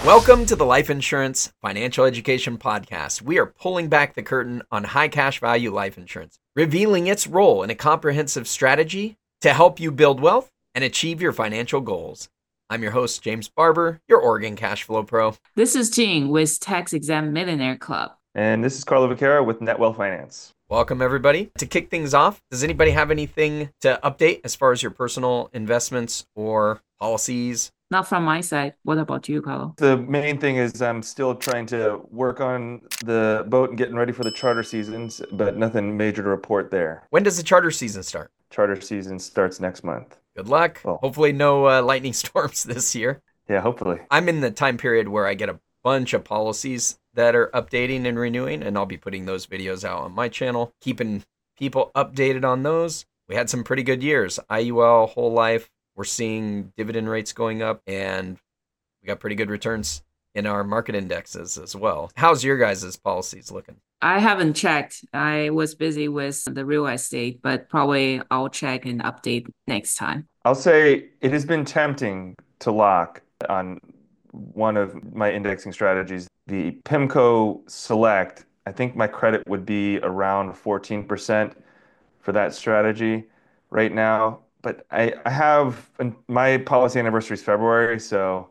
Welcome to the Life Insurance Financial Education Podcast. We are pulling back the curtain on high cash value life insurance, revealing its role in a comprehensive strategy to help you build wealth and achieve your financial goals. I'm your host, James Barber, your Oregon Cash Flow Pro. This is Jean with Tax Exempt Millionaire Club. And this is Carlo Vaquera with NetWealth Finance. Welcome, everybody. To kick things off, does anybody have anything to update as far as your personal investments or policies? Not from my side. What about you, Carlo? The main thing is I'm still trying to work on the boat and getting ready for the charter seasons, but nothing major to report there. When does the charter season start? Charter season starts next month. Good luck. Well, hopefully no lightning storms this year. Yeah, hopefully. I'm in the time period where I get a bunch of policies that are updating and renewing, and I'll be putting those videos out on my channel, keeping people updated on those. We had some pretty good years. IUL, whole life, we're seeing dividend rates going up, and we got pretty good returns in our market indexes as well. How's your guys' policies looking? I haven't checked. I was busy with the real estate, but probably I'll check and update next time. I'll say it has been tempting to lock on one of my indexing strategies, the PIMCO Select. I think my credit would be around 14% for that strategy right now. But I have my policy anniversary is February, so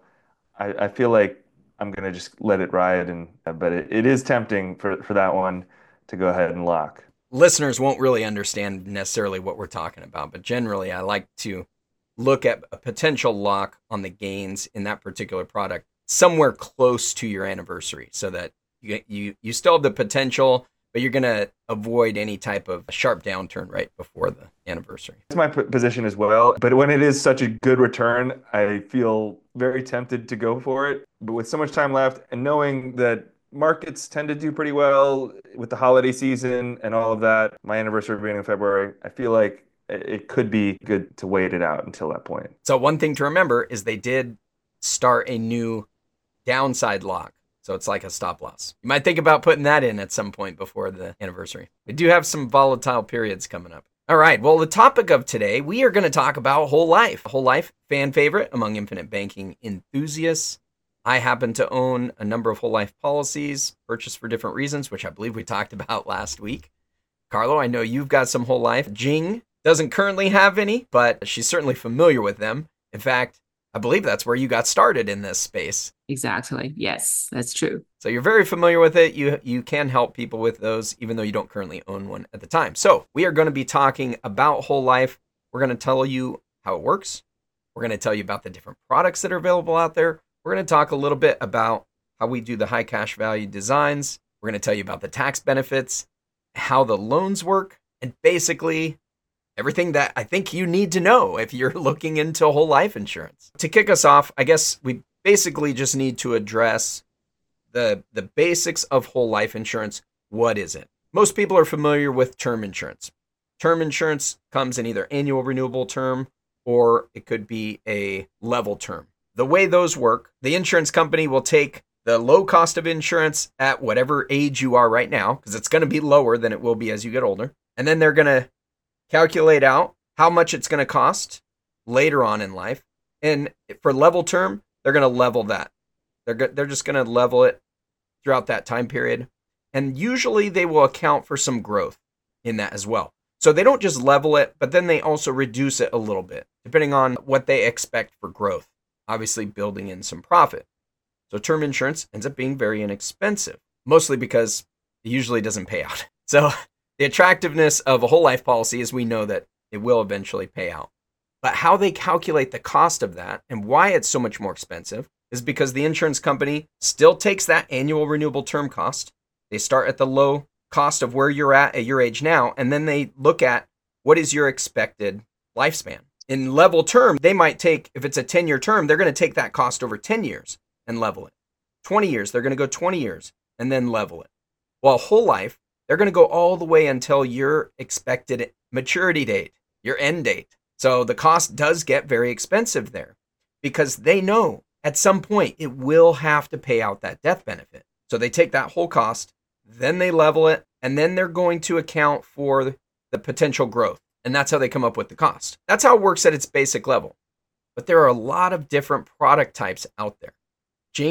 I feel like I'm gonna just let it ride. But it is tempting for that one to go ahead and lock. Listeners won't really understand necessarily what we're talking about, but generally I like to look at a potential lock on the gains in that particular product somewhere close to your anniversary, so that you still have the potential, but you're going to avoid any type of sharp downturn right before the anniversary. That's my position as well. But when it is such a good return, I feel very tempted to go for it. But with so much time left and knowing that markets tend to do pretty well with the holiday season and all of that, my anniversary being in February, I feel like it could be good to wait it out until that point. So one thing to remember is they did start a new downside lock. So it's like a stop loss. You might think about putting that in at some point before the anniversary. We do have some volatile periods coming up. All right. Well, the topic of today, we are going to talk about whole life. Whole life, fan favorite among infinite banking enthusiasts. I happen to own a number of whole life policies purchased for different reasons, which I believe we talked about last week. Carlo, I know you've got some whole life. Jing doesn't currently have any, but she's certainly familiar with them. In fact, I believe that's where you got started in this space. Exactly. Yes, that's true. So you're very familiar with it. You can help people with those, even though you don't currently own one at the time. So we are going to be talking about whole life. We're going to tell you how it works. We're going to tell you about the different products that are available out there. We're going to talk a little bit about how we do the high cash value designs. We're going to tell you about the tax benefits, how the loans work, and basically everything that I think you need to know if you're looking into whole life insurance. To kick us off, I guess we basically just need to address the basics of whole life insurance. What is it? Most people are familiar with term insurance. Term insurance comes in either annual renewable term or it could be a level term. The way those work, the insurance company will take the low cost of insurance at whatever age you are right now, because it's going to be lower than it will be as you get older. And then they're going to calculate out how much it's going to cost later on in life. And for level term, they're going to level that. They're just going to level it throughout that time period. And usually they will account for some growth in that as well. So they don't just level it, but then they also reduce it a little bit, depending on what they expect for growth, obviously building in some profit. So term insurance ends up being very inexpensive, mostly because it usually doesn't pay out. So the attractiveness of a whole life policy is we know that it will eventually pay out. But how they calculate the cost of that and why it's so much more expensive is because the insurance company still takes that annual renewable term cost. They start at the low cost of where you're at your age now, and then they look at what is your expected lifespan. In level term, they might take, if it's a 10-year term, they're going to take that cost over 10 years and level it. 20 years, they're going to go 20 years and then level it. While whole life, they're going to go all the way until your expected maturity date, your end date. So the cost does get very expensive there because they know at some point it will have to pay out that death benefit. So they take that whole cost, then they level it, and then they're going to account for the potential growth. And that's how they come up with the cost. That's how it works at its basic level. But there are a lot of different product types out there. Jing,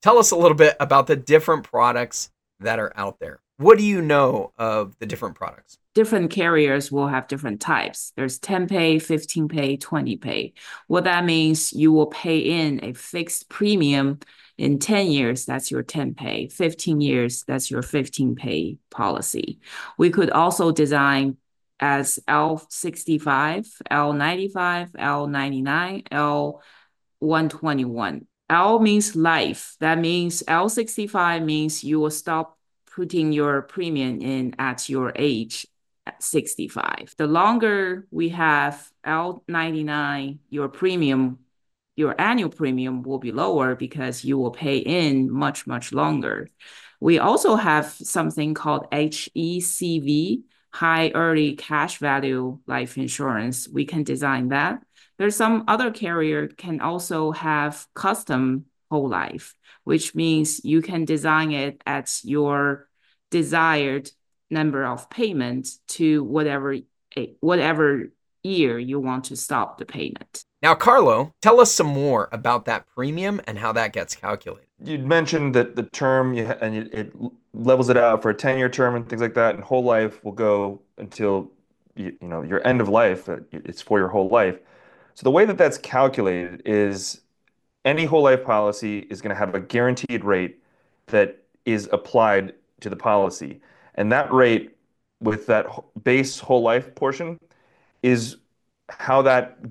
Tell us a little bit about the different products that are out there. What do you know of the different products? Different carriers will have different types. There's 10 pay, 15 pay, 20 pay. What that means, you will pay in a fixed premium in 10 years, that's your 10 pay. 15 years, that's your 15 pay policy. We could also design as L65, L95, L99, L121. L means life. That means L65 means you will stop putting your premium in at your age at 65. The longer we have L99, your annual premium will be lower because you will pay in much, much longer. We also have something called HECV, high early cash value life insurance. We can design that. There's some other carrier can also have custom whole life, which means you can design it at your desired number of payments to whatever year you want to stop the payment. Now, Carlo, tell us some more about that premium and how that gets calculated. You'd mentioned that the term it levels it out for a 10-year term and things like that, and whole life will go until your end of life. It's for your whole life. So the way that that's calculated is any whole life policy is going to have a guaranteed rate that is applied to the policy. And that rate with that base whole life portion is how that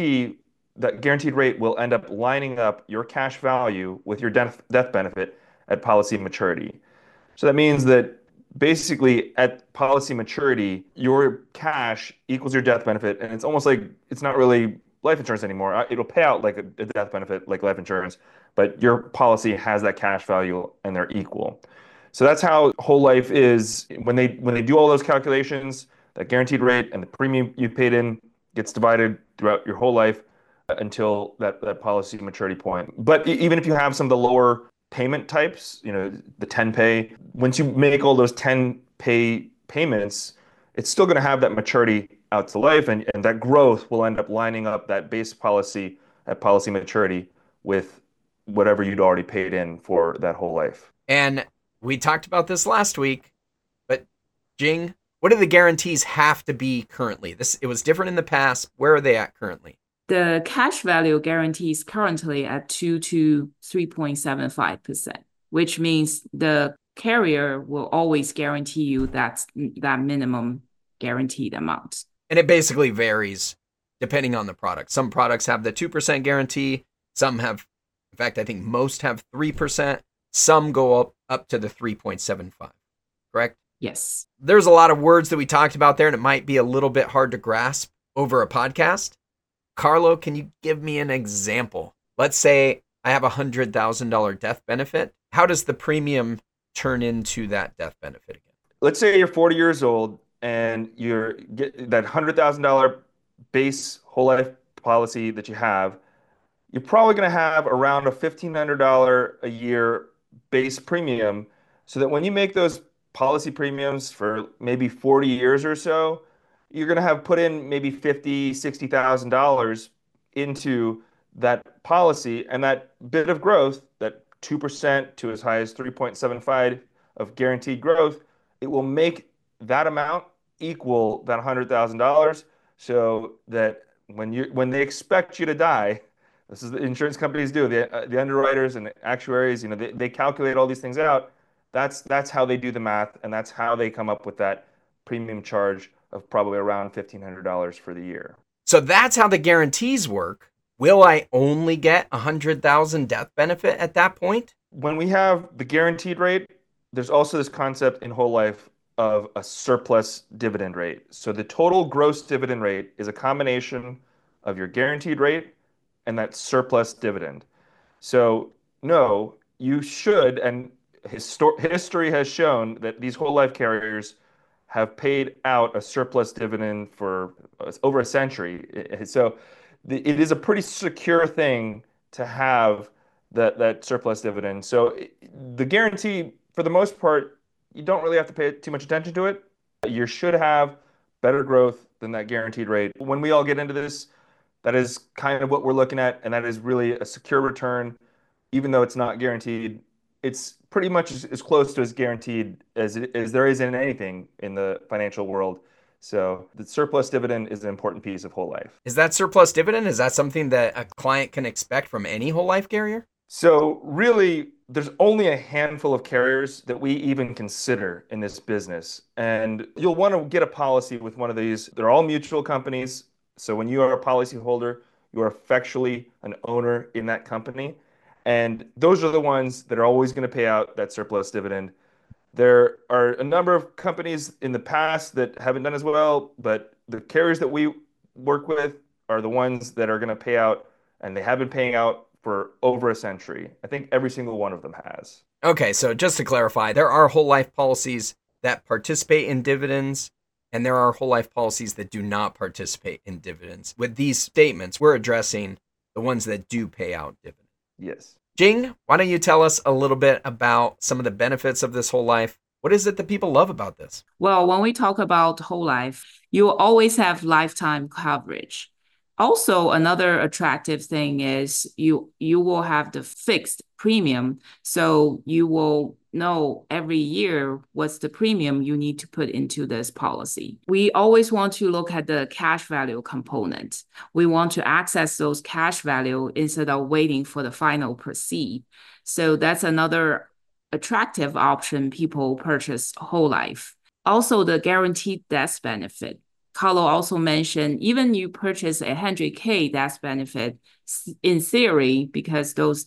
guaranteed rate will end up lining up your cash value with your death benefit at policy maturity. So that means that basically at policy maturity, your cash equals your death benefit, and it's almost like it's not really life insurance anymore. It'll pay out like a death benefit, like life insurance, but your policy has that cash value and they're equal. So that's how whole life is. When they do all those calculations, that guaranteed rate and the premium you paid in gets divided throughout your whole life until that policy maturity point. But even if you have some of the lower payment types, the 10 pay, once you make all those 10 pay payments, it's still going to have that maturity out to life, and that growth will end up lining up that base policy at policy maturity with whatever you'd already paid in for that whole life. And we talked about this last week, but Jing, what do the guarantees have to be currently? It was different in the past. Where are they at currently? The cash value guarantee is currently at 2 to 3.75%, which means the carrier will always guarantee you that minimum guaranteed amount. And it basically varies depending on the product. Some products have the 2% guarantee. Some have, in fact, I think most have 3%. Some go up to the 3.75, correct? Yes. There's a lot of words that we talked about there, and it might be a little bit hard to grasp over a podcast. Carlo, can you give me an example? Let's say I have a $100,000 death benefit. How does the premium turn into that death benefit again? Let's say you're 40 years old and you're get that $100,000 base whole life policy that you have. You're probably going to have around a $1,500 a year base premium, so that when you make those policy premiums for maybe 40 years or so, you're going to have put in maybe $50,000, $60,000 into that policy, and that bit of growth, that 2% to as high as 3.75 of guaranteed growth, it will make that amount equal that $100,000, so that when they expect you to die, this is the insurance companies do, the underwriters and the actuaries, they calculate all these things out. That's how they do the math, and that's how they come up with that premium charge of probably around $1,500 for the year. So that's how the guarantees work. Will I only get $100,000 death benefit at that point? When we have the guaranteed rate, there's also this concept in whole life of a surplus dividend rate. So the total gross dividend rate is a combination of your guaranteed rate and that surplus dividend. So no, you should, and history has shown that these whole life carriers have paid out a surplus dividend for over a century. So it is a pretty secure thing to have that surplus dividend. So the guarantee, for the most part, you don't really have to pay too much attention to it. You should have better growth than that guaranteed rate. When we all get into this, that is kind of what we're looking at, and that is really a secure return. Even though it's not guaranteed, it's pretty much as close to as guaranteed as there is in anything in the financial world. So the surplus dividend is an important piece of whole life. Is that surplus dividend? Is that something that a client can expect from any whole life carrier? So really, there's only a handful of carriers that we even consider in this business. And you'll want to get a policy with one of these. They're all mutual companies. So when you are a policyholder, you are effectually an owner in that company. And those are the ones that are always going to pay out that surplus dividend. There are a number of companies in the past that haven't done as well, but the carriers that we work with are the ones that are going to pay out, and they have been paying out for over a century. I think every single one of them has. Okay, so just to clarify, there are whole life policies that participate in dividends, and there are whole life policies that do not participate in dividends. With these statements, we're addressing the ones that do pay out dividends. Yes. Jing, why don't you tell us a little bit about some of the benefits of this whole life? What is it that people love about this? Well, when we talk about whole life, you will always have lifetime coverage. Also, another attractive thing is you will have the fixed premium. So you will know every year what's the premium you need to put into this policy. We always want to look at the cash value component. We want to access those cash value instead of waiting for the final proceed. So that's another attractive option people purchase whole life. Also, the guaranteed death benefit. Carlo also mentioned, even you purchase 100K death benefit, in theory, because those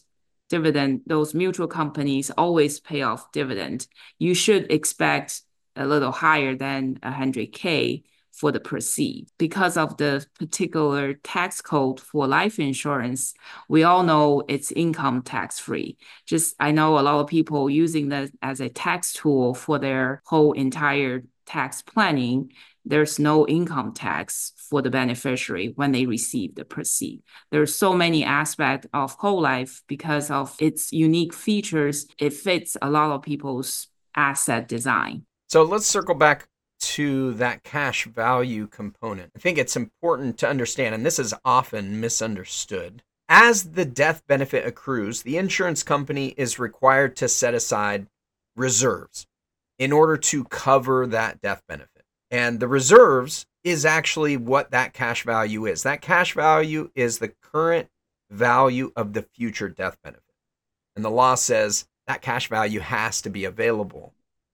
mutual companies always pay off dividend, you should expect a little higher than 100K for the proceed. Because of the particular tax code for life insurance, we all know it's income tax free. I know a lot of people using that as a tax tool for their whole entire tax planning. There's no income tax for the beneficiary when they receive the proceed. There's so many aspects of whole life because of its unique features. It fits a lot of people's asset design. So let's circle back to that cash value component. I think it's important to understand, and this is often misunderstood. As the death benefit accrues, the insurance company is required to set aside reserves in order to cover that death benefit. And the reserves is actually what that cash value is. That cash value is the current value of the future death benefit. And the law says that cash value has to be available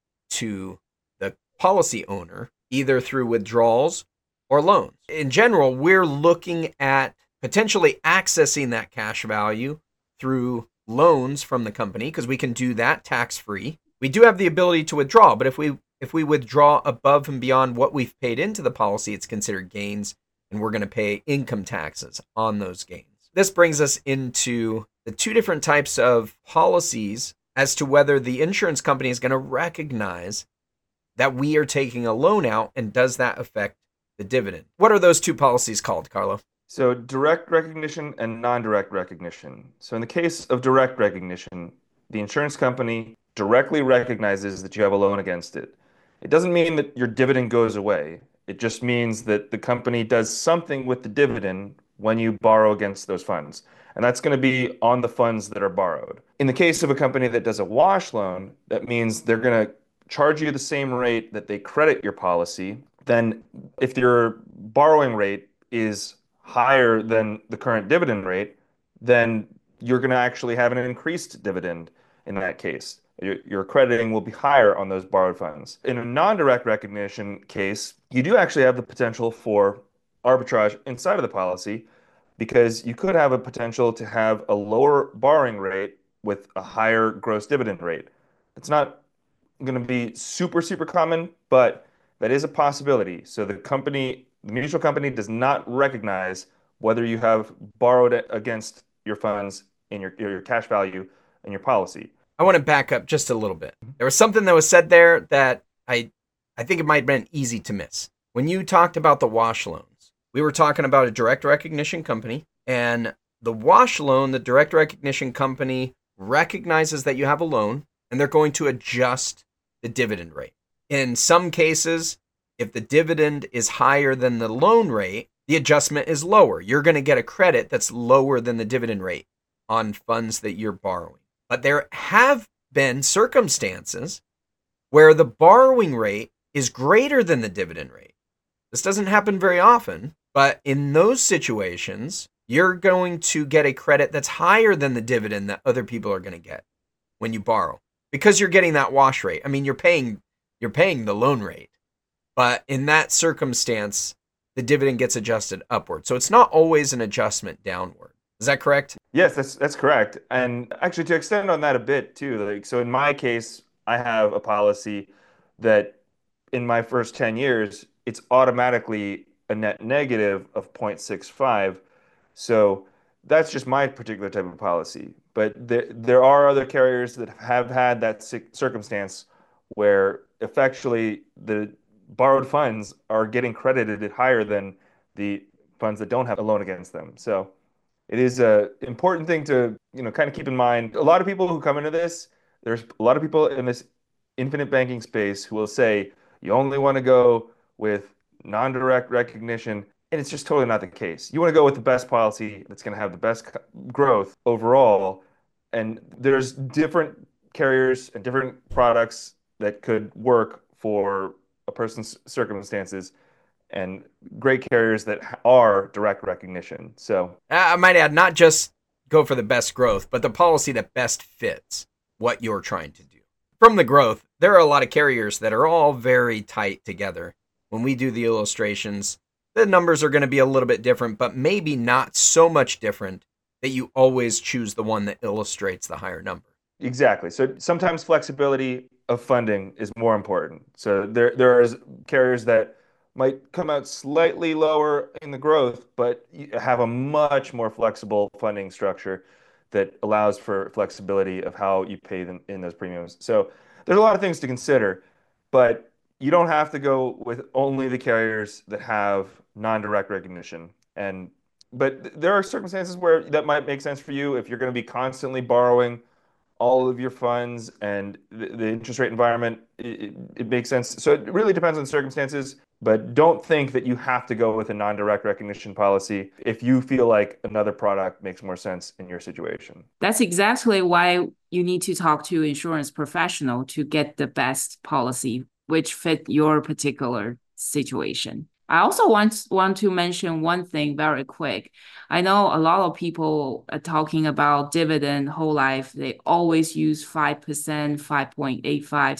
to the policy owner, either through withdrawals or loans. In general, we're looking at potentially accessing that cash value through loans from the company because we can do that tax-free. We do have the ability to withdraw, but if we withdraw above and beyond what we've paid into the policy, it's considered gains, and we're going to pay income taxes on those gains. This brings us into the two different types of policies as to whether the insurance company is going to recognize that we are taking a loan out, and does that affect the dividend? What are those two policies called, Carlo? So direct recognition and non-direct recognition. So in the case of direct recognition, the insurance company directly recognizes that you have a loan against it. It doesn't mean that your dividend goes away. It just means that the company does something with the dividend when you borrow against those funds. And that's going to be on the funds that are borrowed. In the case of a company that does a wash loan, that means they're going to charge you the same rate that they credit your policy. Then if your borrowing rate is higher than the current dividend rate, then you're going to actually have an increased dividend in that case. Your crediting will be higher on those borrowed funds. In a non-direct recognition case, you do actually have the potential for arbitrage inside of the policy because you could have a potential to have a lower borrowing rate with a higher gross dividend rate. It's not going to be super, super common, but that is a possibility. So the mutual company does not recognize whether you have borrowed against your funds in your cash value in your policy. I want to back up just a little bit. There was something that was said there that I think it might have been easy to miss. When you talked about the wash loans, we were talking about a direct recognition company, and the wash loan, the direct recognition company recognizes that you have a loan, and they're going to adjust the dividend rate. In some cases, if the dividend is higher than the loan rate, the adjustment is lower. You're going to get a credit that's lower than the dividend rate on funds that you're borrowing. But there have been circumstances where the borrowing rate is greater than the dividend rate. This doesn't happen very often, but in those situations, you're going to get a credit that's higher than the dividend that other people are going to get when you borrow, because you're getting that wash rate. I mean, you're paying the loan rate, but in that circumstance, the dividend gets adjusted upward. So it's not always an adjustment downward. Is that correct? Yes, that's correct. And actually, to extend on that a bit too, like so in my case, I have a policy that in my first 10 years, it's automatically a net negative of 0.65. So that's just my particular type of policy. But there are other carriers that have had that circumstance where effectually the borrowed funds are getting credited higher than the funds that don't have a loan against them. So it is a important thing to, kind of keep in mind. A lot of people who come into this, there's a lot of people in this infinite banking space who will say you only want to go with non-direct recognition, and it's just totally not the case. You want to go with the best policy that's going to have the best growth overall, and there's different carriers and different products that could work for a person's circumstances, and great carriers that are direct recognition. So I might add, not just go for the best growth, but the policy that best fits what you're trying to do. From the growth, there are a lot of carriers that are all very tight together. When we do the illustrations, the numbers are going to be a little bit different, but maybe not so much different that you always choose the one that illustrates the higher number. Exactly. So sometimes flexibility of funding is more important. So there is carriers that might come out slightly lower in the growth, but have a much more flexible funding structure that allows for flexibility of how you pay them in those premiums. So there's a lot of things to consider, but you don't have to go with only the carriers that have non-direct recognition. But there are circumstances where that might make sense for you if you're going to be constantly borrowing all of your funds and the interest rate environment, it makes sense. So it really depends on circumstances, but don't think that you have to go with a non-direct recognition policy if you feel like another product makes more sense in your situation. That's exactly why you need to talk to an insurance professional to get the best policy which fit your particular situation. I also want to mention one thing very quick. I know a lot of people are talking about dividend whole life. They always use 5%, 5.85,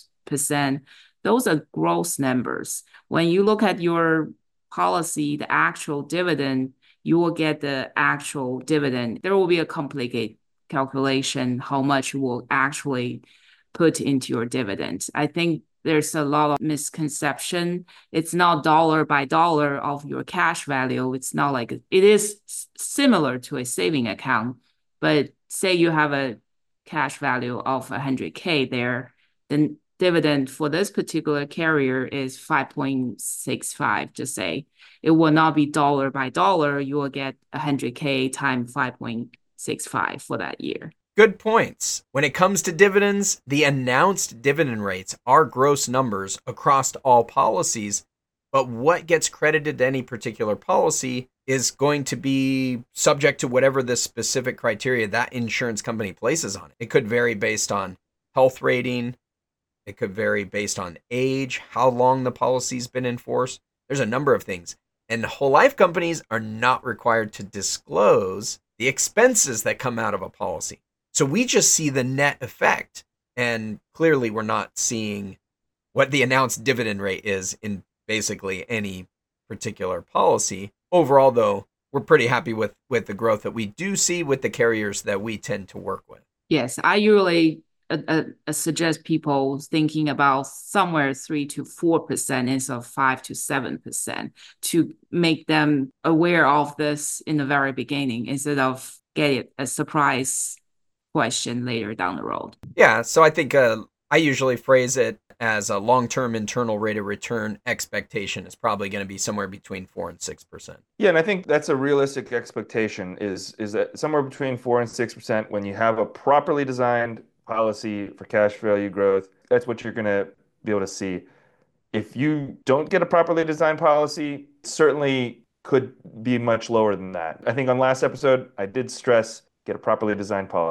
6%. Those are gross numbers. When you look at your policy, the actual dividend, you will get the actual dividend. There will be a complicated calculation how much you will actually put into your dividend. I think there's a lot of misconception. It's not dollar by dollar of your cash value. It's not like it is similar to a saving account, but say you have a cash value of 100K there, then dividend for this particular carrier is 5.65, just say. It will not be dollar by dollar. You will get 100K times 5.65 for that year. Good points. When it comes to dividends, the announced dividend rates are gross numbers across all policies, but what gets credited to any particular policy is going to be subject to whatever the specific criteria that insurance company places on it. It could vary based on health rating. It could vary based on age, how long the policy's been in force. There's a number of things. And whole life companies are not required to disclose the expenses that come out of a policy. So we just see the net effect, and clearly we're not seeing what the announced dividend rate is in basically any particular policy. Overall, though, we're pretty happy with the growth that we do see with the carriers that we tend to work with. Yes, I usually suggest people thinking about somewhere 3 to 4% instead of 5 to 7% to make them aware of this in the very beginning instead of getting a surprise question later down the road. Yeah, so I think I usually phrase it as a long-term internal rate of return expectation is probably going to be somewhere between 4 and 6%. Yeah, and I think that's a realistic expectation is that somewhere between 4 and 6% when you have a properly designed policy for cash value growth, that's what you're going to be able to see. If you don't get a properly designed policy, it certainly could be much lower than that. I think on last episode, I did stress get a properly designed policy.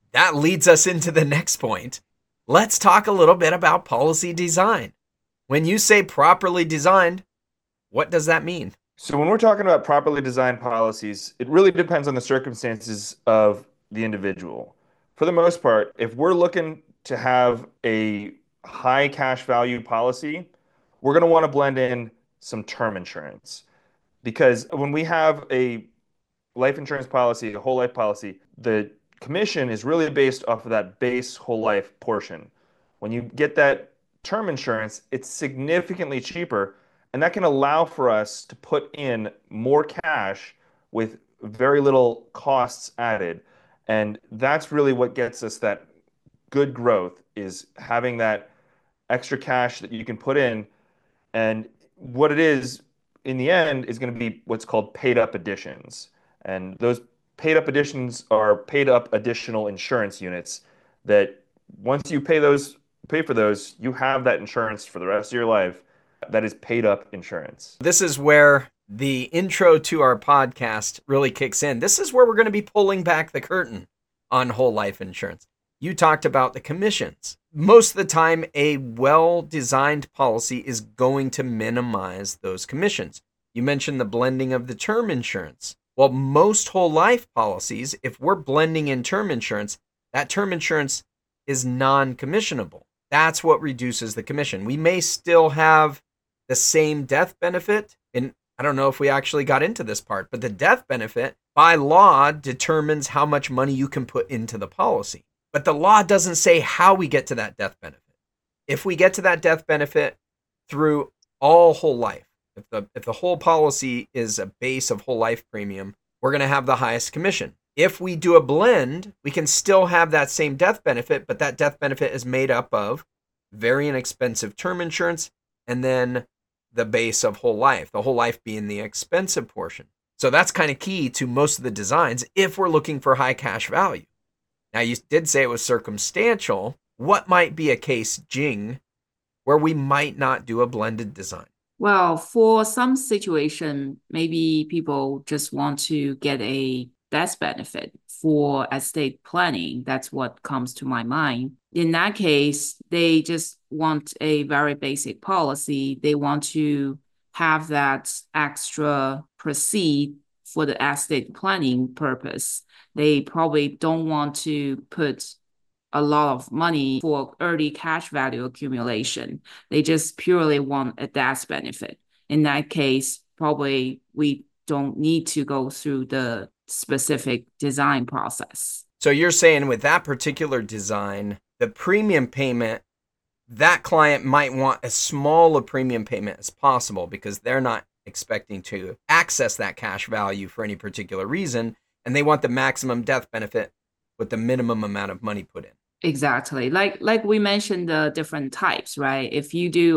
that leads us into the next point. Let's talk a little bit about policy design. When you say properly designed, what does that mean? So when we're talking about properly designed policies, it really depends on the circumstances of the individual. For the most part, if we're looking to have a high cash value policy, we're going to want to blend in some term insurance. Because when we have a life insurance policy, a whole life policy, the commission is really based off of that base whole life portion. When you get that term insurance, it's significantly cheaper, and that can allow for us to put in more cash with very little costs added. And that's really what gets us that good growth, is having that extra cash that you can put in. And what it is in the end is going to be what's called paid up additions. And those paid up additions are paid up additional insurance units that once you pay for those, you have that insurance for the rest of your life. That is paid up insurance. This is where the intro to our podcast really kicks in. This is where we're going to be pulling back the curtain on whole life insurance. You talked about the commissions. Most of the time, a well-designed policy is going to minimize those commissions. You mentioned the blending of the term insurance. Well, most whole life policies, if we're blending in term insurance, that term insurance is non-commissionable. That's what reduces the commission. We may still have the same death benefit, and I don't know if we actually got into this part, but the death benefit by law determines how much money you can put into the policy. But the law doesn't say how we get to that death benefit. If we get to that death benefit through all whole life, if the whole policy is a base of whole life premium, we're going to have the highest commission. If we do a blend, we can still have that same death benefit, but that death benefit is made up of very inexpensive term insurance and then the base of whole life, the whole life being the expensive portion. So that's kind of key to most of the designs if we're looking for high cash value. Now, you did say it was circumstantial. What might be a case, Jing, where we might not do a blended design? Well, for some situation, maybe people just want to get a death benefit for estate planning. That's what comes to my mind. In that case, they just want a very basic policy. They want to have that extra proceed for the estate planning purpose. They probably don't want to put a lot of money for early cash value accumulation. They just purely want a death benefit. In that case, probably we don't need to go through the specific design process. So you're saying with that particular design, the premium payment, that client might want as small a premium payment as possible because they're not expecting to access that cash value for any particular reason, and they want the maximum death benefit with the minimum amount of money put in. Exactly. Like we mentioned the different types, right? If you do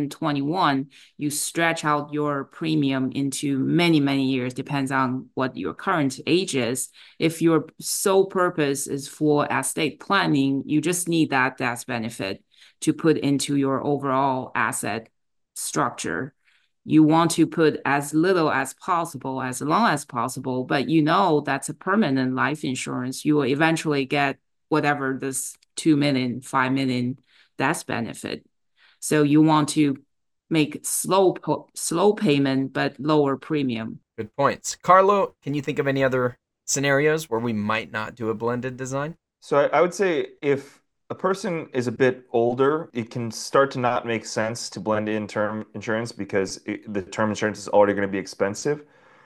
121, you stretch out your premium into many, many years, depends on what your current age is. If your sole purpose is for estate planning, you just need that death benefit to put into your overall asset structure. You want to put as little as possible, as long as possible, but you know that's a permanent life insurance. You will eventually get whatever this 2 million, 5 million death benefit. So you want to make slow payment, but lower premium. Good points. Carlo, can you think of any other scenarios where we might not do a blended design? So I would say if a person is a bit older, it can start to not make sense to blend in term insurance because the term insurance is already going to be expensive.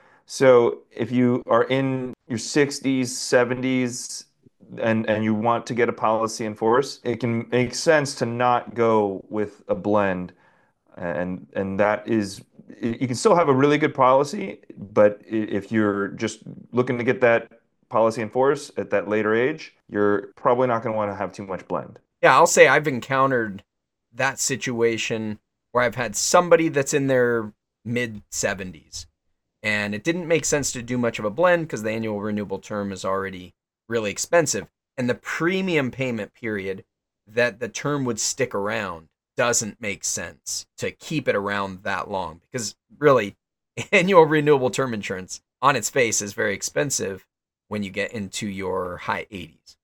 So if you are in your 60s, 70s, and you want to get a policy in force, it can make sense to not go with a blend. And that is, you can still have a really good policy, but if you're just looking to get that policy in force at that later age, you're probably not going to want to have too much blend. Yeah, I'll say I've encountered that situation where I've had somebody that's in their mid 70s and it didn't make sense to do much of a blend because the annual renewable term is already really expensive. And the premium payment period that the term would stick around doesn't make sense to keep it around that long because really annual renewable term insurance on its face is very expensive when you get into your high 80s.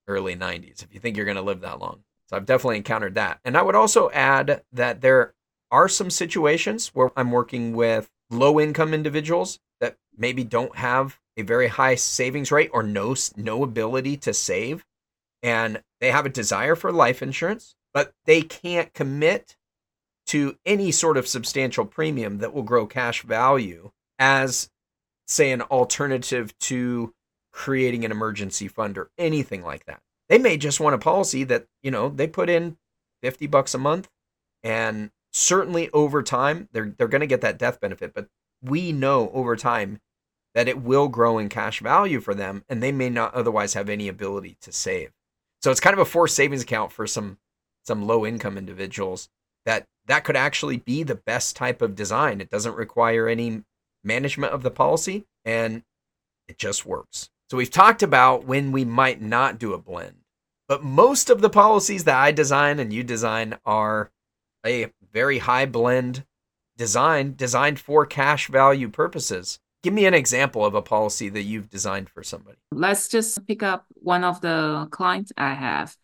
early 90s if you think you're going to live that long. So I've definitely encountered that. And I would also add that there are some situations where I'm working with low income individuals that maybe don't have a very high savings rate or no ability to save, and they have a desire for life insurance, but they can't commit to any sort of substantial premium that will grow cash value as, say, an alternative to creating an emergency fund or anything like that. They may just want a policy that, they put in $50 a month, and certainly over time they're going to get that death benefit, but we know over time that it will grow in cash value for them, and they may not otherwise have any ability to save. So it's kind of a forced savings account for some low income individuals that could actually be the best type of design. It doesn't require any management of the policy, and it just works. So we've talked about when we might not do a blend, but most of the policies that I design and you design are a very high blend design designed for cash value purposes. Give me an example of a policy that you've designed for somebody. Let's just pick up one of the clients I have.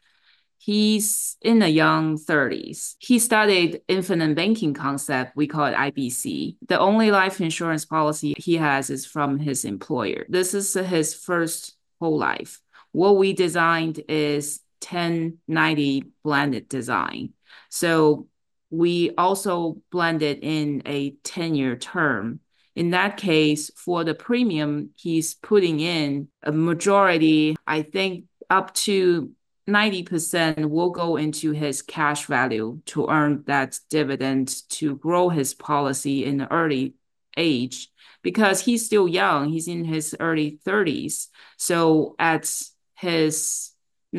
He's in the young 30s. He studied infinite banking concept. We call it IBC. The only life insurance policy he has is from his employer. This is his first whole life. What we designed is 1090 blended design. So we also blended in a 10-year term. In that case, for the premium, he's putting in a majority, I think up to 90% will go into his cash value to earn that dividend to grow his policy in the early age, because he's still young. He's in his early 30s. So at his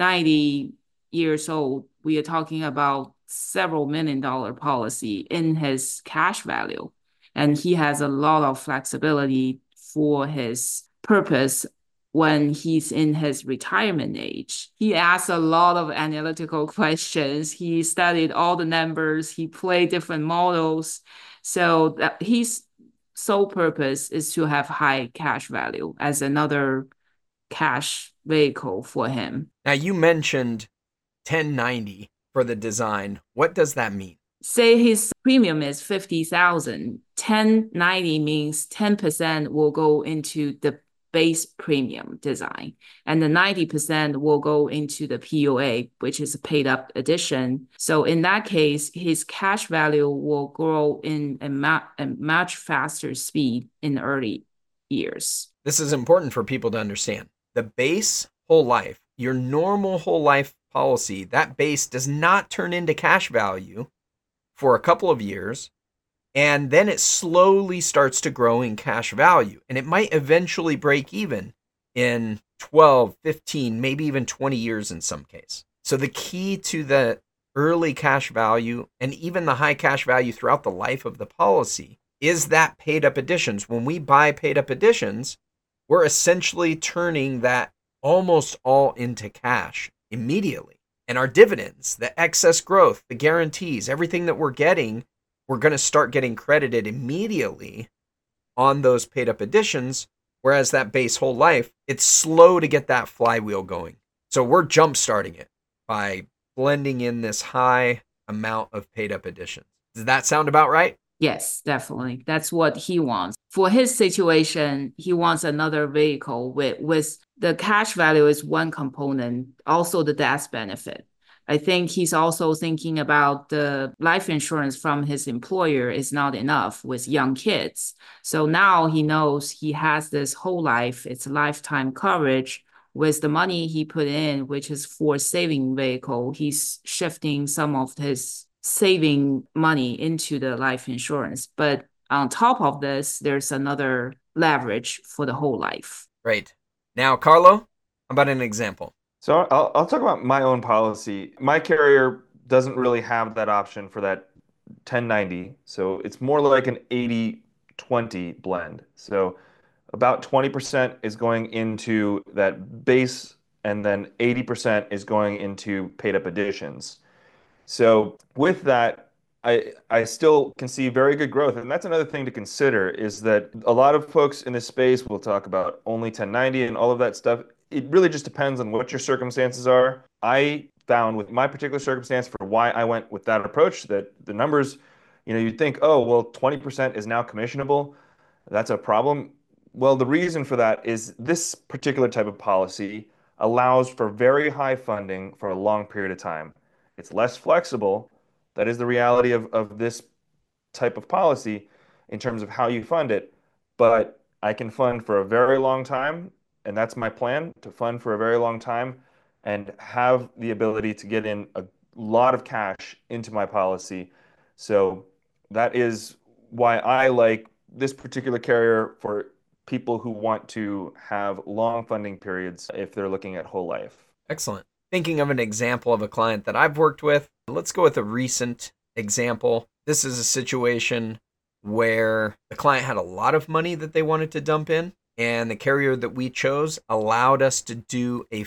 90 years old, we are talking about several $1 million policy in his cash value. And he has a lot of flexibility for his purpose when he's in his retirement age. He asks a lot of analytical questions. He studied all the numbers. He played different models. So that his sole purpose is to have high cash value as another cash vehicle for him. Now, you mentioned 1090 for the design. What does that mean? Say his premium is 50,000. 1090 means 10% will go into the base premium design, and the 90% will go into the PUA, which is a paid up addition. So in that case, his cash value will grow in a much faster speed in the early years. This is important for people to understand. The base whole life, your normal whole life policy, that base does not turn into cash value for a couple of years, and then it slowly starts to grow in cash value, and it might eventually break even in 12, 15, maybe even 20 years in some case. So the key to the early cash value and even the high cash value throughout the life of the policy is that paid up additions. When we buy paid up additions, we're essentially turning that almost all into cash immediately. And our dividends, the excess growth, the guarantees, everything that we're getting, we're going to start getting credited immediately on those paid up additions. Whereas that base whole life, it's slow to get that flywheel going. So we're jump starting it by blending in this high amount of paid up additions. Does that sound about right? Yes, definitely. That's what he wants. For his situation, he wants another vehicle with the cash value is one component, also the death benefit. I think he's also thinking about the life insurance from his employer is not enough with young kids. So now he knows he has this whole life, it's lifetime coverage. With the money he put in, which is for saving vehicle, he's shifting some of his saving money into the life insurance. But on top of this, there's another leverage for the whole life. Right. Now, Carlo, how about an example? So I'll talk about my own policy. My carrier doesn't really have that option for that 1090. So it's more like an 80-20 blend. So about 20% is going into that base, and then 80% is going into paid up additions. So with that, I still can see very good growth. And that's another thing to consider, is that a lot of folks in this space will talk about only 1090 and all of that stuff. it really just depends on what your circumstances are. I found with my particular circumstance for why I went with that approach that the numbers, you'd think, oh, well, 20% is now commissionable. That's a problem. Well, the reason for that is this particular type of policy allows for very high funding for a long period of time. It's less flexible. That is the reality of this type of policy in terms of how you fund it. But I can fund for a very long time, and that's my plan, to fund for a very long time and have the ability to get in a lot of cash into my policy. So that is why I like this particular carrier for people who want to have long funding periods if they're looking at whole life. Excellent. Thinking of an example of a client that I've worked with, let's go with a recent example. This is a situation where the client had a lot of money that they wanted to dump in, and the carrier that we chose allowed us to do a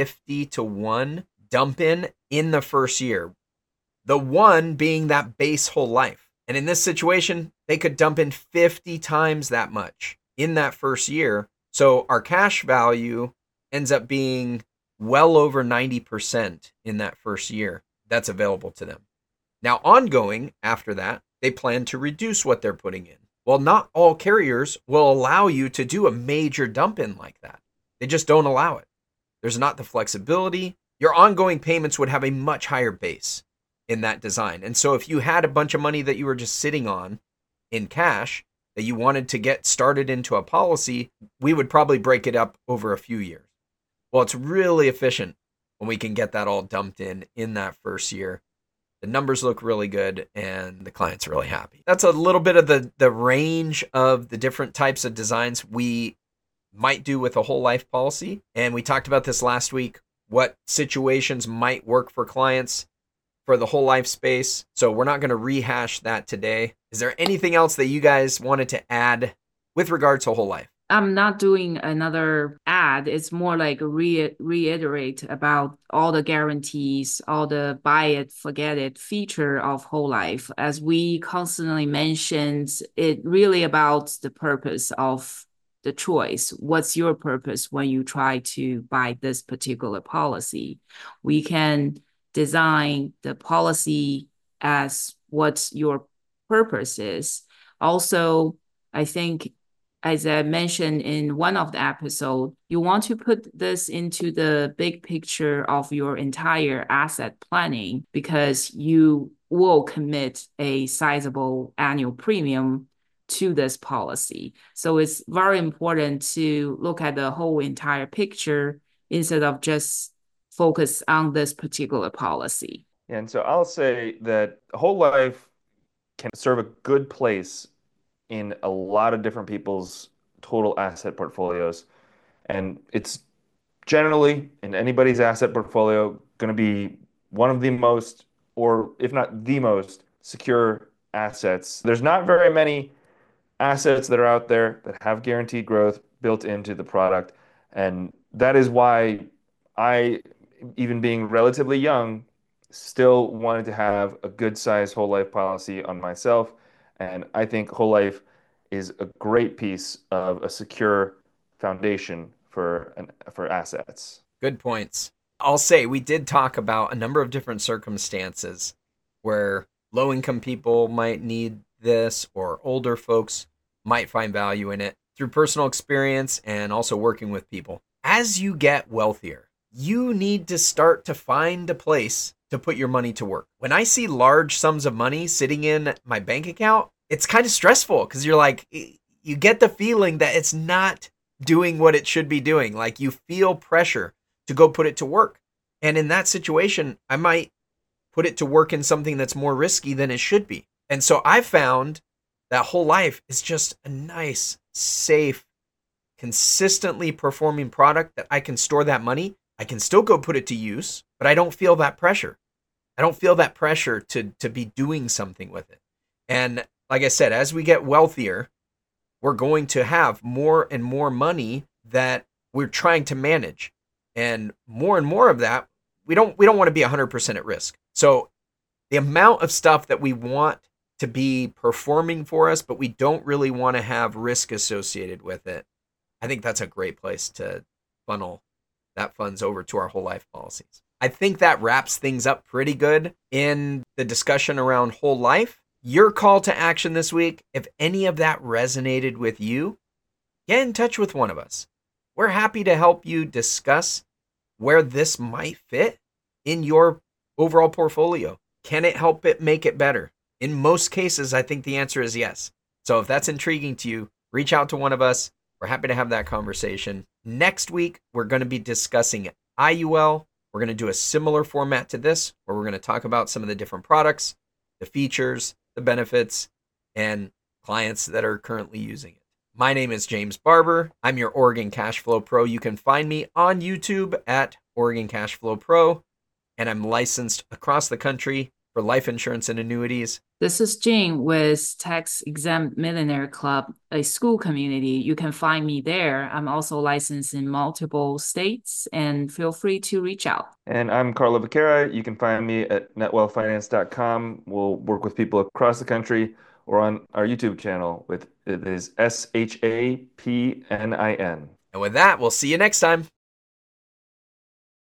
50-1 dump in the first year. The one being that base whole life. And in this situation, they could dump in 50 times that much in that first year. So our cash value ends up being well over 90% in that first year that's available to them. Now, ongoing after that, they plan to reduce what they're putting in. Well, not all carriers will allow you to do a major dump in like that. They just don't allow it. There's not the flexibility. Your ongoing payments would have a much higher base in that design. And so if you had a bunch of money that you were just sitting on in cash that you wanted to get started into a policy, we would probably break it up over a few years. Well, it's really efficient when we can get that all dumped in that first year. The numbers look really good and the client's really happy. That's a little bit of the range of the different types of designs we might do with a whole life policy. And we talked about this last week, what situations might work for clients for the whole life space. So we're not going to rehash that today. Is there anything else that you guys wanted to add with regard to whole life? I'm not doing another ad. It's more like reiterate about all the guarantees, all the buy it, forget it feature of whole life. As we constantly mentioned, it really about the purpose of the choice. What's your purpose when you try to buy this particular policy? We can design the policy as what your purpose is. Also, I think, as I mentioned in one of the episodes, you want to put this into the big picture of your entire asset planning because you will commit a sizable annual premium to this policy. So it's very important to look at the whole entire picture instead of just focus on this particular policy. And so I'll say that whole life can serve a good place in a lot of different people's total asset portfolios. And it's generally in anybody's asset portfolio going to be one of the most, or if not the most, secure assets. There's not very many assets that are out there that have guaranteed growth built into the product. And that is why I, even being relatively young, still wanted to have a good size whole life policy on myself. And I think whole life is a great piece of a secure foundation for assets. Good points. I'll say we did talk about a number of different circumstances where low-income people might need this or older folks might find value in it through personal experience and also working with people. As you get wealthier, you need to start to find a place to put your money to work. When I see large sums of money sitting in my bank account, it's kind of stressful because you're like, you get the feeling that it's not doing what it should be doing. Like you feel pressure to go put it to work. And in that situation, I might put it to work in something that's more risky than it should be. And so I found that whole life is just a nice, safe, consistently performing product that I can store that money. I can still go put it to use, but I don't feel that pressure. I don't feel that pressure to be doing something with it. And like I said, as we get wealthier, we're going to have more and more money that we're trying to manage. And more of that, we don't want to be 100% at risk. So the amount of stuff that we want to be performing for us, but we don't really want to have risk associated with it, I think that's a great place to funnel that funds over to our whole life policies. I think that wraps things up pretty good in the discussion around whole life. Your call to action this week, if any of that resonated with you, get in touch with one of us. We're happy to help you discuss where this might fit in your overall portfolio. Can it help it make it better? In most cases, I think the answer is yes. So if that's intriguing to you, reach out to one of us. We're happy to have that conversation. Next week, we're going to be discussing IUL. We're going to do a similar format to this, where we're going to talk about some of the different products, the features, the benefits, and clients that are currently using it. My name is James Barber. I'm your Oregon Cash Flow Pro. You can find me on YouTube at Oregon Cash Flow Pro, and I'm licensed across the country for life insurance and annuities. This is Jane with Tax Exempt Millionaire Club, a school community. You can find me there. I'm also licensed in multiple states, and feel free to reach out. And I'm Carlo Vaquera. You can find me at netwealthfinance.com. We'll work with people across the country, or on our YouTube channel. It is SHAPNIN. And with that, we'll see you next time.